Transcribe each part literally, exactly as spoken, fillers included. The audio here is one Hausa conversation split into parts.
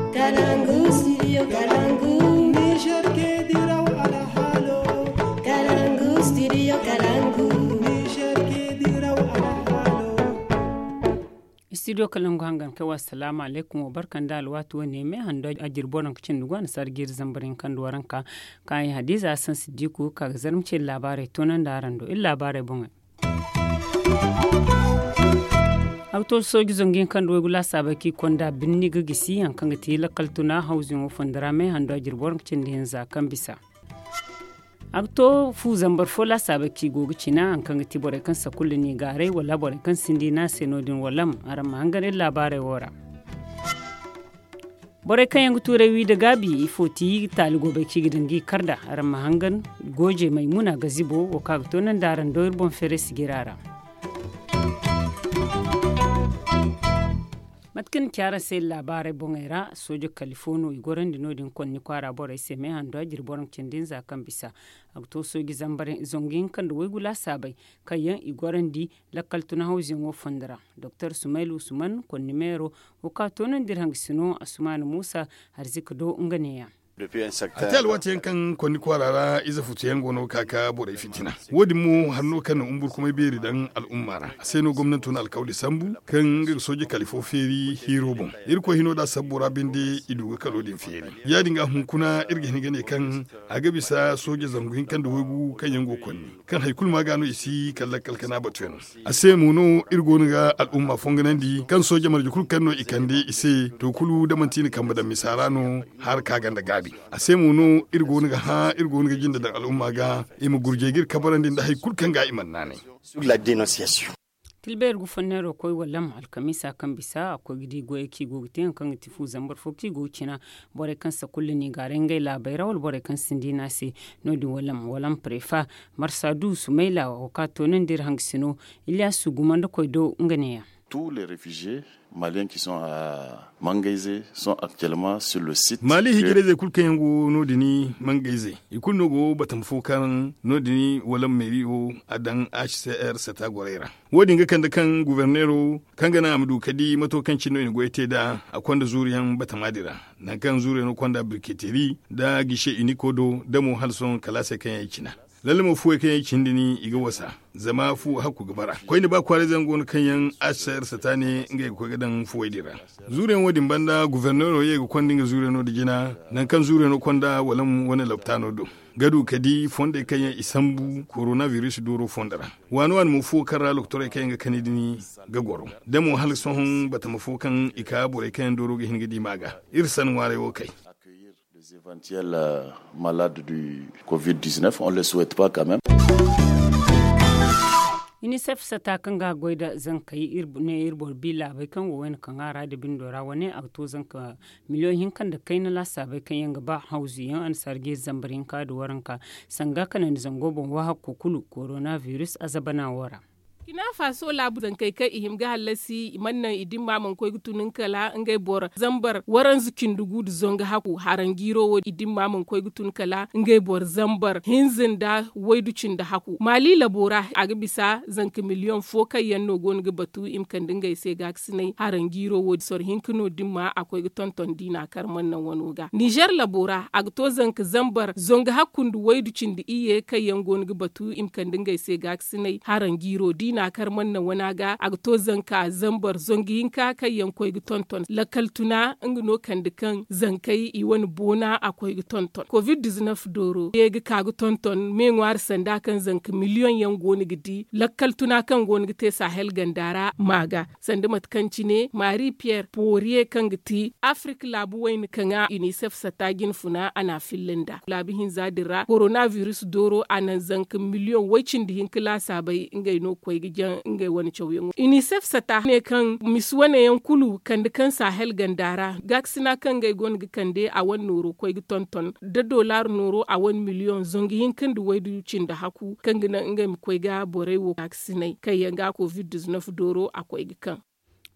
Kalangu, studio Kalangu. Niger ke diraw ala halo. Kalangu, studio Kalangu. Niger ke diraw ala halo. Studio Kalangu hangan kawa assalamu alaikum wa barkan da alwatu wane mai hando ajir bonan kicin dugo na sargir zambarin kan duwaranka kai hadiza san sidiku ka zarmce labarai tonan da rando in labarai bon auto soji zongin kan do gula sabaki konda binni gagisi yankan ti lakaltuna housing of ndrame hando ajir bonan kicin din za kan bisa auto fu zambar fola sabaki gogi cina an kan ti bore kan sakulli ni gare wala bore kan sindi na senodin walam aram hangare labare wora bore kan yangu ture wi da gabi ifoti taligo be ki gidangi karda aram hangan goje maimuna gazibo o ka to nan daran doyir bon fere sigirara matkin kyara sai labarai bongera sojo california igoran dinodin konni kwara bora ise me hando ajir boran cindin za kan bisa akto sogi zambare zongin kan da wegula sabai kayan igoran di lakal tuna housing of fundara dr sumailu usman konni mero wakatonan dirhang sino asman musa harzikdo nganeya atel wata yankan kwani kwarara iza futu yango no kaka bore fitina wodi mu hanno kan umbur kuma beri dan al'ummara sai no gwamnatin alkauli sambu kan ga soje kalifo feri hero bon irko hino da sabura binde idu kalodin feri ya dinga hunkuna irge ne gane kan aga bisa soje zanguin kan da wegu kan yango konni kan haikul magano isi kallakal kana batuen ase mu no irgo ga al'umma fonganandi kan soje marjukul kan no ikande ise to kulu da mantini kan da misarano har kagan da gabi a sai mu no irgo ga ha irgo ga jinda da al'umma ga imu gurje gir kabaran din da hay kulkan ga iman nane sur la dénonciation tilber gu fonnero koy wallam alkamisa kan bisa akwai gidi go yake go tin kan tifu zambar foki go cina bore kan sa kullini garengai labai rawal bore kan sindina se no di wallam wallam prefa marsadu sumaila o ka tonen dir hangsino ilyasu gumanda koy do nganeya. Tous les réfugiés maliens qui sont à Mangaise sont actuellement sur le site. Mali hijireze kulkan yango no dini Mangaise. Ikul nogo batam fokan no dini walam merio adan H C R seta gorera. Wodi nga kanda kan guvernero kangana amdu kadi mato kan chino ni goyete da akwanda zuriyan batamadira. Na kan zuriyan no kwanda briketeri da gishe inikodo da mo halson kalase kan yachina. lalle mu fuwe kan yakin dini iga wasa zama fu haku gabara koi ni ba kware zangon kan yan asayar satane ngai ko gadan fuwe dira zuren wadin banda governor ye go kwandin zuren no dijina nan kan zuren no kwanda walam wani laptano do gadu kadi fonde kan yan isambu coronavirus duro fondara wani wani mu fu kara loktore kan ga kanidini gagoro da mu hal son bata mu fu kan ika bore kan duro ga hingidi maga irsan ware wo kai les éventuels euh, malades du covid dix-neuf, on ne le souhaite pas quand même. UNICEF sata kan ga goida zan kai irbu ne irbor bila bai kan wani kan ara da bindora wani a to zan ka miliyoyin kan da kai na lasa bai kan yanga ba hauzi yan an sarge zambarin ka da waranka sanga kanan zangobon wa hakku kulu coronavirus azabana wara kina faso labu zan kai kai ihim ga halasi mannan idin maman koy gutunin kala ngai bor zambar waran zikin dugu da zonga haku haran giro wo idin maman koy gutun kala ngai bor zambar hinzin da waiducin da haku mali labora aga bisa zanka miliyon fo kai yanno gon ga batu im kan dingai sai ga sinai haran giro wo sor hinkino dimma akoy tonton dina kar mannan wano ga Niger labora aga to zanka zambar zonga hakun du waiducin da iye kai yan gon ga batu im kan dingai sai ga sinai haran giro dina na kar manna wana ga agto zanka zambar zongiyin ka kai yankoi gi tonton lakaltuna ngino kandikan zankai i wani bona akoi gi tonton covid dix-neuf doro ye gi ka gi tonton me ngwar sanda kan zanka miliyon yan goni gidi lakaltuna kan goni gite sahel gandara maga sanda matkanci ne Marie Pierre Poirier kan giti Afrique labu wayni kanga UNICEF satagin funa ana fillinda labihin zadira coronavirus doro anan zanka miliyon wacin dihin kila sabai ngai no koi jan ngai wani chawyen UNICEF sata ne kan miswane yan kulu kan kan sahel gandara gaksina kan ngai gon kande a wan noro koi tonton da dollar noro a wan miliyon zongi hin kan du waidu cin da haku kan gina ngai koi ga borewo gaksinai kai yanga covid dix-neuf doro akwai kan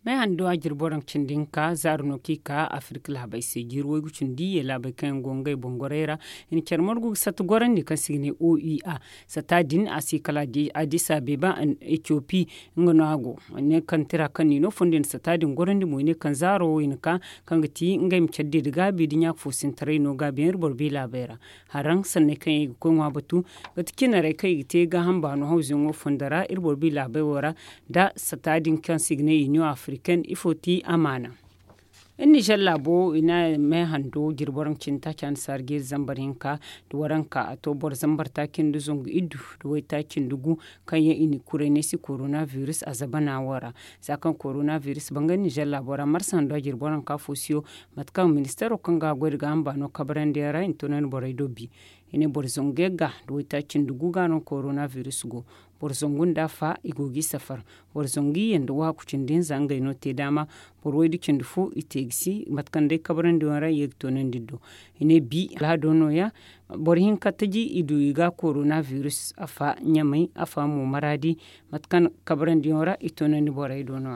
mai hando a jirboran cindinka zarno kika afrika labai se girwo gucin diye labai kan gongai bongorera in kermar gu sat goran ni kasine O E A satadin asikala di Addis Abeba an Ethiopia ngonago ne kan tira kan ni no fundin satadin goran di mo ne kan zaro in ka kan gati ngai mcedde diga bi dinya fusin tare no ga bi borbi labera haran sanne kan ko ma batu gati kinare kai te ga hamba no hauzin wo fundara ir borbi labewora da satadin kan signe ino african ifoti amana in Nijar labo ina mai hando girbaran cinta can sarge zambarinka da waranka a tobar zambar takin duzun idu da wai takin dugu kan ya ini kure ne si coronavirus a zabana wara sakan coronavirus bangan Nijar labora marsan da girbaran ka fosiyo matkan ministero kan ga gwai ga amba no kabaran da yara intonan borai dobi ine borzongega da wai takin dugu ganon coronavirus go borzongun da fa igogi safar borzongi yanda wa kucin din zanga ino te dama borwai dikin dufu itegsi matkan dai kabaran da wara yek tonan diddo ine bi la dono ya borhin kataji idu iga coronavirus afa nyamai afa mu maradi matkan kabaran da wara itonan di borai dono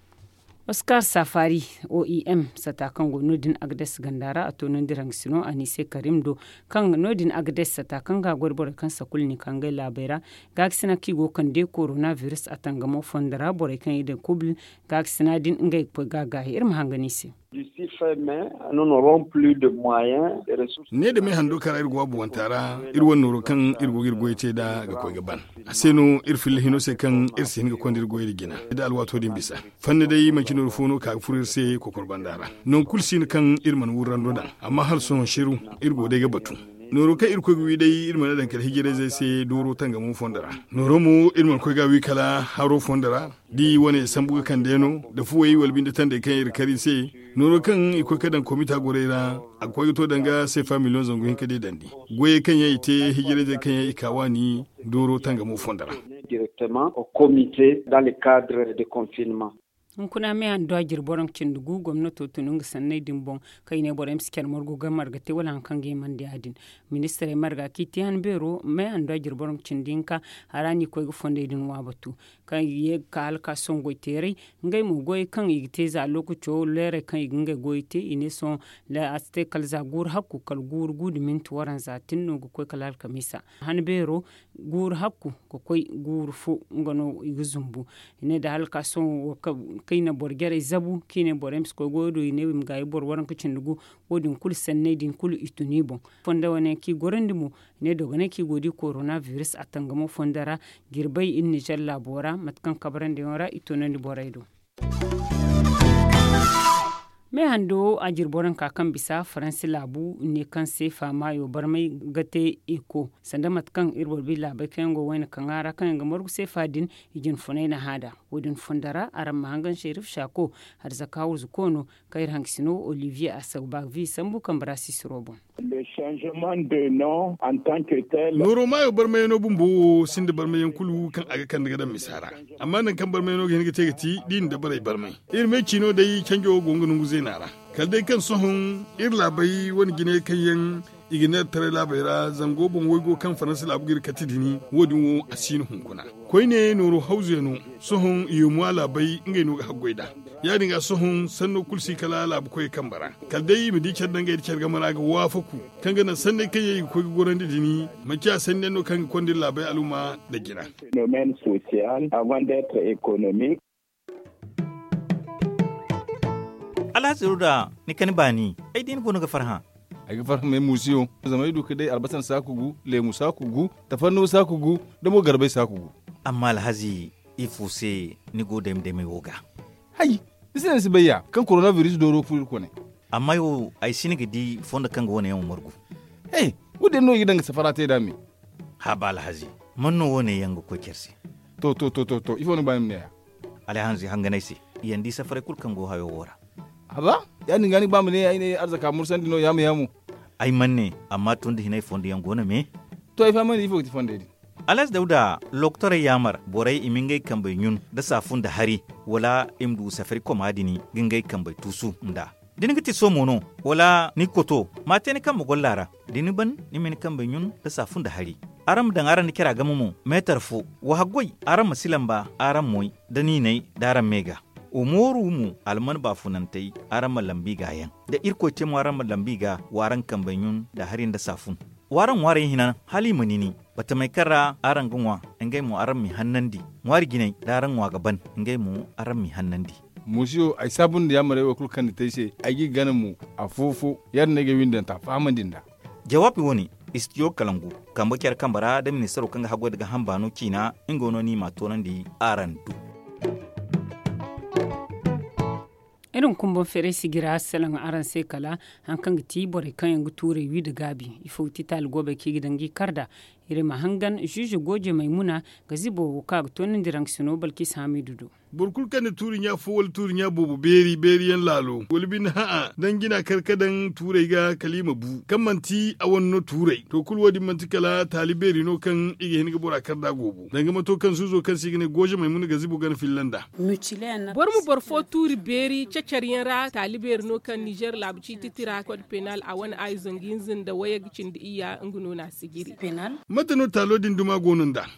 Oscar Safari O E M satakan go nodin Agdes Gandara a tonon dirang sino Anise Karimdo kan nodin Agdes satakan ga gorbor kan sakulni kan ga labera gaksina ki go kan de coronavirus atangamo fondara bore kan ide kubl gaksina din ngai ko gaga irma hanganise D'ici fin mai, nous n'aurons plus de moyens et ressources. Ne da mai hando kara irgo buwantara irwan nuru kan irgo irgo yace da ga koi gaban. Aseno irfil hino se kan irse hinga kondir go irgina. Da alwato din bisa. Fanne dai maki nuru fono ka furirse ko korbandara. Non kulsin kan irman wuran dodan amma har son shiru irgo dai ga batu. Noro ka irko gwi dai irman dan kal hijire zai se doro tanga mun fondara. Noro mu irman ko ga wi kala haro fondara di wani sambu kan deno da fuwayi walbin da tan da kan irkari se noro kan iko kadan komita gorera akwai to danga sefa miliyon zango hin kade dandi goye kan yayi te hijire zai kan yayi kawani doro tanga mu fondara directement au comité dans le cadre de confinement. kuna me an do girboran cindugu gwamnato tunung sannai dimbon kai ne borem sker morgu gamar gate wala kan ge man adin ministre marga kiti han bero me an do girboran cindinka harani ko go fonde din wabatu kan ye kal ka songo tere ngai mu goy kan igite za lokucho lere kan ngai goyte ine son la aste kal za gur hakku kal gur gud min tuwaran za tinno go koy kalal kamisa han bero gur hakku ko koy gur fu ngono iguzumbu ine da halka son kayna borgere zabu kine borem sko godo ine wim gay bor waran ko cindugu wodin kul senne din kul ituni bon fonda wane ki gorandi mu ne dogane ki godi coronavirus atangamo fondara girbay in Nijar labora matkan kabarande wara itonandi boraydo me hando a jirboran kakan bisa faransi labu ne kan se fama yo barmai gate eko sanda matkan irbol bi labai kan go wani kan ara kan ga morgu se fadin igin funai na hada wodin fundara aram mahangan sherif shako har zakawur zukono kair hangsino Olivier Asagba vi sambu kan brasi srobo le changement de nom en tant que tel noro mayo barmai no bumbu sinde barmai kulu kan aga kan daga dan misara amma nan kan barmai no ga hinga tegati din da barai barmai irme kino dai canjo gongunun guze nara kalde kan sohon ir labai wani gine kayan igine tare labaira zango bon wogo kan faransa labugir katidini wodin wo asinu hunkuna koine noro hauzenu sohon yumwa labai ngai no haggoida ya dinga sohon sanno kulsi kala labu koy kambara kalde mi di caddan ngai cerga mara ga wafaku kan ga sanne kaye ko goran dini makiya sanne no kan kondi labai aluma da gina phénomène social avant d'être économique. Alhaji da ni kan bani ai din ko ga farha ai ga farha mai musiyo zamai duka dai albasan sakugu lemu sakugu tafanno sakugu da mo garbai sakugu amma alhaji ifuse ni go dem dem woga hai disan si bayya kan coronavirus doro fur ko ne amma yo ai sini gidi fonda kan go ne yan morgu hey wudin no gidan safara te dami ha ba alhaji manno wone yango ko kersi to to to to to ifo no bayim ne alhaji hanganai si yandi safare kul kan go hayo wora haba ya ni gani ba mu ne ai ne arzaka mursan dino yamu yamu ai manne amma tun da hinai fondi yan gona me to ai fa mani ifo ti fondi alas dauda loktore yamar borai imingai kambai nyun da safun da hari wala imdu safari komadini gingai kambai tusu nda dini gati so mono wala ni koto mate ni kan gollara dini ban ni min kambai nyun da safun da hari aram dan aran kira gamumu metar fu wa hagoi aram masilamba aram moy da ni nei daram mega umoru mu alman ba funantai aran malambi gayan da irko ce mu aran malambi ga waran kambanyun da harin da safun waran ware hinan hali munini bata mai kara aran gunwa ngai mu aran mi hannandi wari ginai da aran wa gaban ngai mu aran mi hannandi musiyo ai sabun da ya mare wa kulkan da tace ai gi ganin mu a fofo yar ne ga windan ta faman dinda jawabi woni istiyo kalangu kan bakiyar kambara da ministero kan hago daga hambano kina ingono ni matonan di aran du irin kumbon fere sigira salan aran sai kala hankan ti bore kan yangu ture wi da gabi ifo tital gobe ki gidangi karda ire mahangan juju goje maimuna gazibo ka tonin dirang sino balki sami dudu burkul kan turin ya fowal turin ya bobo beri beri yan lalo walbin ha'a dan gina karkadan turai ga kalima bu kan manti a wannan turai to kul wadi manti kala taliberi no kan ige hin ga bora karda gobo dan ga mato kan suzo kan sigine goje maimuna gazibo gan finlanda bor mu bor fo turi beri cecariyan ra taliberi no kan Niger labci titira code penal a wani ay zangin da waya gicin da iya nguno na sigiri penal matano talodin duma gonun da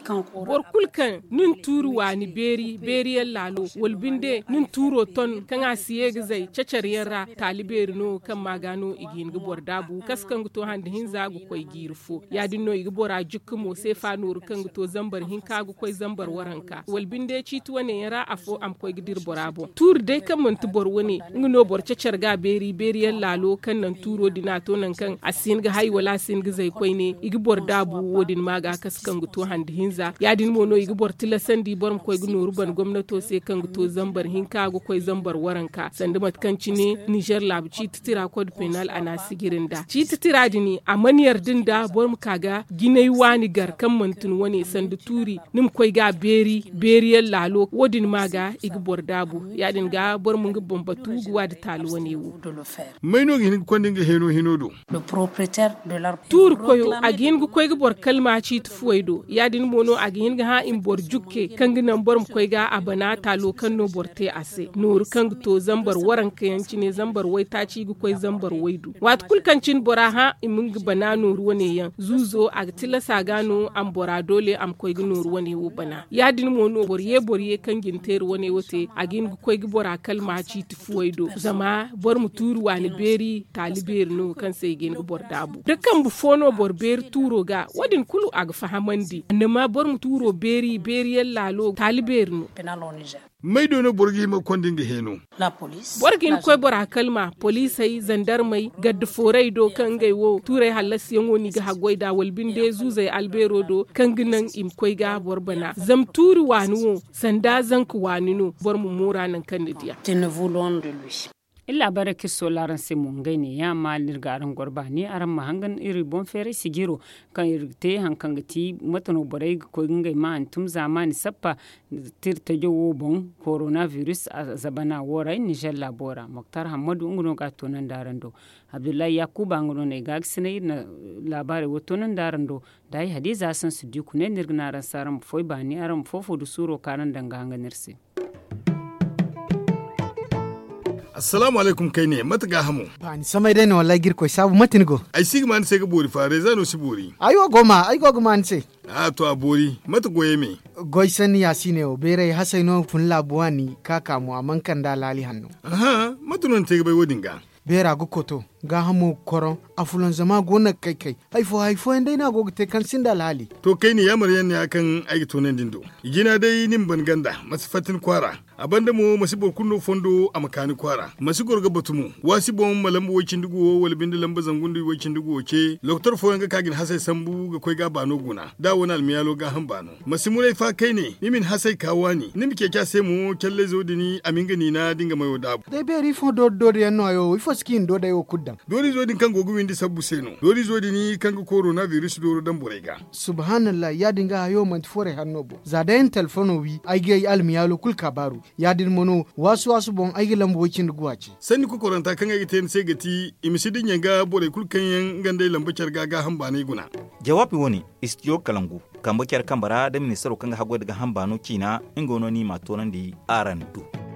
bor kulkan nun turu wani beri beri yan lalo walbinde nun turo ton kan asiye gizai cacariyan ra taliberi no kan magano igin gibor dabu kaskan guto hande hin zagu koy girfo ya dinno igibor a jukkumo sai fa nur kan guto zambar hin kagu koy zambar waranka walbinde citu wane yara afo am koy gidir borabo tur dai kan mun tubor wani ngino bor cacar ga beri beri yan lalo kan nan turo dinato nan kan asin ga hay wala sin gizai koy ne igibor dabu wodin maga kaskan guto hande hinza yadin mono igi bor tila sandi borm koy gno ruban gwamnato sai kan guto zambar hinka go koy zambar waranka sandi matkanci ne Niger lab ci titira code penal ana sigirinda ci titira dini a maniyar dinda borm kaga ginai wani gar kan mantun wani sandi turi nim koy ga beri beriyal lalo wodin maga igi bor dabu yadin ga borm ngi bombatu guwa da talu wani wu maino gin kondin ga heno henodo le propriétaire de l'art tur koyo agin gu koy bor kalma ci tufuido yadin mono agin ga ha in bor jukke kanginan bor koy ga abana talo kanno borte ase nur kang to zambar waran kayanci ne zambar wai ta ci gu koy zambar waidu wat kulkancin bora ha imin ga bana nur wane yan zuzo a tilasa gano am bora dole am koy ga nur wane wo bana yadin mono bor ye bor ye kangin ter wane wote agin gu koy ga bora kalma ci tufuido zama bor mu turu wani beri taliber no kan sai gen bor dabu dukkan bu fono bor ber turo ga wadin kulu aga fahamandi nema bor mu turo beri beri lalo talibernu mai dono borgi ma kondin ga heno la police borgin koy bora kalma police ay zandarmai gadd forai do kan gaiwo turai halas yango ni ga hagoida walbinde zuzai albero do kan ginan im koy ga borbana zam turi wanuwo sanda zanku wanino bor mu mura nan kan diya te ne voulons de lui illa baraki solaran se mun gaine ya malir garan gorbani aran mahangan iri bon fere sigiro kan irte hankan gati matano borai ko ngai ma antum zamani sappa tirta jowo bon coronavirus a zabana wora Niger labora Muktar Hamadu nguno ga tonan darando Abdullahi Yakuba nguno ne ga sine na labare wotonan darando dai hadiza san su diku ne nirgna ran saram foi bani aran fofo du suro kanan danga hanganirse assalamu alaikum kai ne mataga hamu ba ni samai dai ne wallahi girko sabu matinigo ai sigi man sai ga bori fare zano si bori ayo goma ai gogo man sai a to a bori mata goye me goy sani yasine o bere hasaino fun labuwani kaka mu aman kan da lali hannu aha matunon te ga bai wodinga bera go koto ga hamu koron afulan zama gona kai kai haifo haifo indai na go te kan sinda lali to kai ne yamar yanne akan aiki tonen dindo igina dai nin ban ganda masifatin kwara abanda mu masibor kunno fondo a makani kwara masigor ga batumu wasibon malambo wacin dugo wal bindi lamba zangundu wacin dugo ce doktor fo ga kagin hasai sambu ga koi ga bano guna da wona almiyalo ga hambano masimurai fa kai ne nimin hasai kawani nim ke kya sai mu kelle zodini aminga ni na dinga mayo dabu dai beri fo do do yanno ayo ifo skin do da yo kudda dori zodin kan gogu windi sabbu seno dori zodini kan go coronavirus do dan borega subhanallah ya dinga ayo man fore hannobo zadayen telefono wi aige almiyalo kul kabaru yadin mono wasu wasu bon aigi lambokin duwace sani ku koranta kan aigi ten sai gati imisidin yanga bore kulkan yan gande lambacar gaga hamba ne guna jawabi woni istiyo kalangu kambakyar kambara da ministero kan hago daga hambano kina ingono ni matonan di arandu